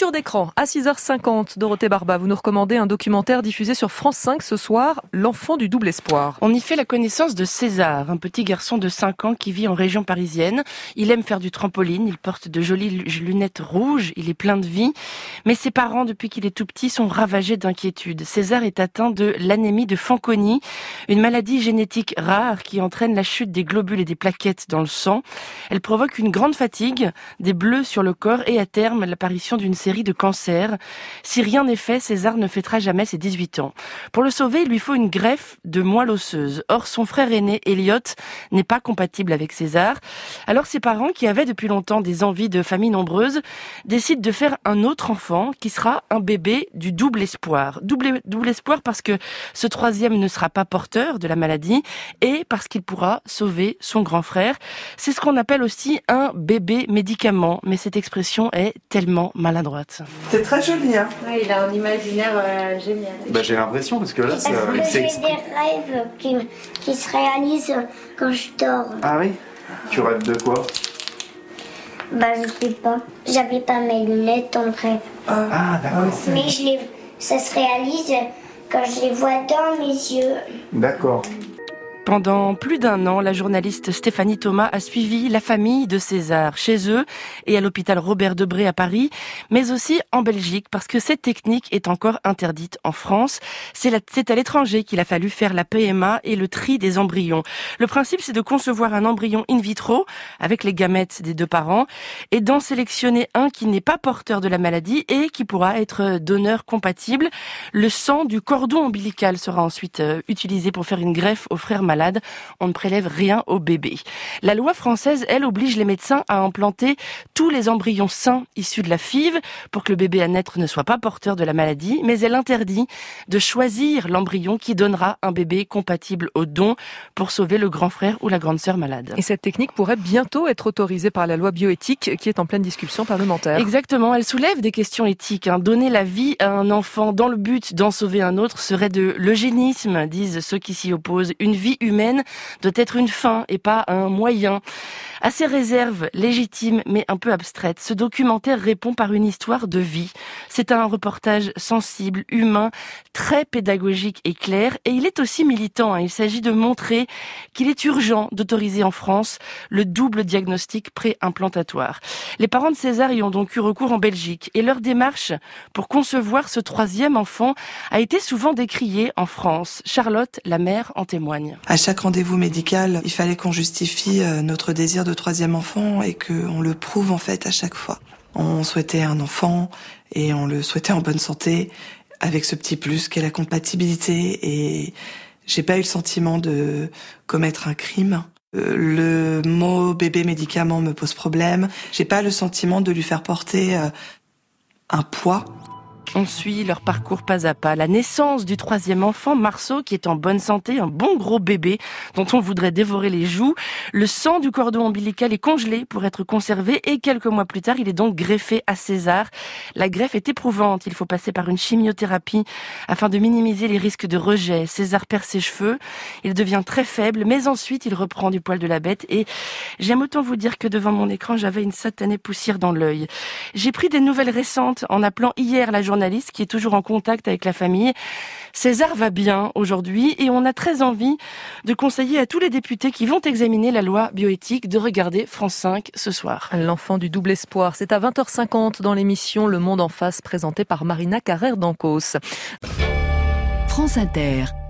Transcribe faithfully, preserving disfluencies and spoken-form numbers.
Culture d'écran, à six heures cinquante, Dorothée Barba, vous nous recommandez un documentaire diffusé sur France cinq ce soir, L'enfant du double espoir. On y fait la connaissance de César, un petit garçon de cinq ans qui vit en région parisienne. Il aime faire du trampoline, il porte de jolies lunettes rouges, il est plein de vie. Mais ses parents, depuis qu'il est tout petit, sont ravagés d'inquiétude. César est atteint de l'anémie de Fanconi, une maladie génétique rare qui entraîne la chute des globules et des plaquettes dans le sang. Elle provoque une grande fatigue, des bleus sur le corps et à terme l'apparition d'une série de cancers. Si rien n'est fait, César ne fêtera jamais ses dix-huit ans. Pour le sauver, il lui faut une greffe de moelle osseuse. Or, son frère aîné, Elliot, n'est pas compatible avec César. Alors ses parents, qui avaient depuis longtemps des envies de famille nombreuse, décident de faire un autre enfant qui sera un bébé du double espoir. Double, double espoir parce que ce troisième ne sera pas porteur de la maladie et parce qu'il pourra sauver son grand frère. C'est ce qu'on appelle aussi un bébé médicament, mais cette expression est tellement maladroite. C'est très joli, hein? Oui, il a un imaginaire euh, génial. Bah, j'ai l'impression, parce que là, c'est... Parce que c'est j'ai des rêves qui, qui se réalisent quand je dors. Ah oui? Tu rêves de quoi? Bah, je sais pas. J'avais pas mes lunettes dans le rêve. Ah, ah d'accord. Mais je les, ça se réalise quand je les vois dans mes yeux. D'accord. Pendant plus d'un an, la journaliste Stéphanie Thomas a suivi la famille de César chez eux et à l'hôpital Robert Debré à Paris, mais aussi en Belgique parce que cette technique est encore interdite en France. C'est, la, c'est à l'étranger qu'il a fallu faire la P M A et le tri des embryons. Le principe, c'est de concevoir un embryon in vitro avec les gamètes des deux parents et d'en sélectionner un qui n'est pas porteur de la maladie et qui pourra être donneur compatible. Le sang du cordon ombilical sera ensuite utilisé pour faire une greffe aux frères malades. On ne prélève rien au bébé. La loi française, elle, oblige les médecins à implanter tous les embryons sains issus de la F I V pour que le bébé à naître ne soit pas porteur de la maladie, mais elle interdit de choisir l'embryon qui donnera un bébé compatible au don pour sauver le grand frère ou la grande sœur malade. Et cette technique pourrait bientôt être autorisée par la loi bioéthique qui est en pleine discussion parlementaire. Exactement, elle soulève des questions éthiques. Hein. Donner la vie à un enfant dans le but d'en sauver un autre serait de l'eugénisme, disent ceux qui s'y opposent. Une vie humaine doit être une fin et pas un moyen. À ces réserves légitimes mais un peu abstraites, ce documentaire répond par une histoire de vie. C'est un reportage sensible, humain, très pédagogique et clair, et il est aussi militant. Hein. Il s'agit de montrer qu'il est urgent d'autoriser en France le double diagnostic pré-implantatoire. Les parents de César y ont donc eu recours en Belgique, et leur démarche pour concevoir ce troisième enfant a été souvent décriée en France. Charlotte, la mère, en témoigne. À chaque rendez-vous médical, il fallait qu'on justifie notre désir de troisième enfant et qu'on le prouve en fait à chaque fois. On souhaitait un enfant et on le souhaitait en bonne santé avec ce petit plus qu'est la compatibilité, et j'ai pas eu le sentiment de commettre un crime. Le mot bébé médicament me pose problème. J'ai pas le sentiment de lui faire porter un poids. On suit leur parcours pas à pas. La naissance du troisième enfant, Marceau, qui est en bonne santé, un bon gros bébé dont on voudrait dévorer les joues. Le sang du cordon ombilical est congelé pour être conservé et quelques mois plus tard, il est donc greffé à César. La greffe est éprouvante. Il faut passer par une chimiothérapie afin de minimiser les risques de rejet. César perd ses cheveux. Il devient très faible, mais ensuite, il reprend du poil de la bête et j'aime autant vous dire que devant mon écran, j'avais une satanée poussière dans l'œil. J'ai pris des nouvelles récentes en appelant hier la journaliste qui est toujours en contact avec la famille. César va bien aujourd'hui et on a très envie de conseiller à tous les députés qui vont examiner la loi bioéthique de regarder France cinq ce soir. L'enfant du double espoir, c'est à vingt heures cinquante dans l'émission Le Monde en face présentée par Marina Carrère d'Ancos. France Inter.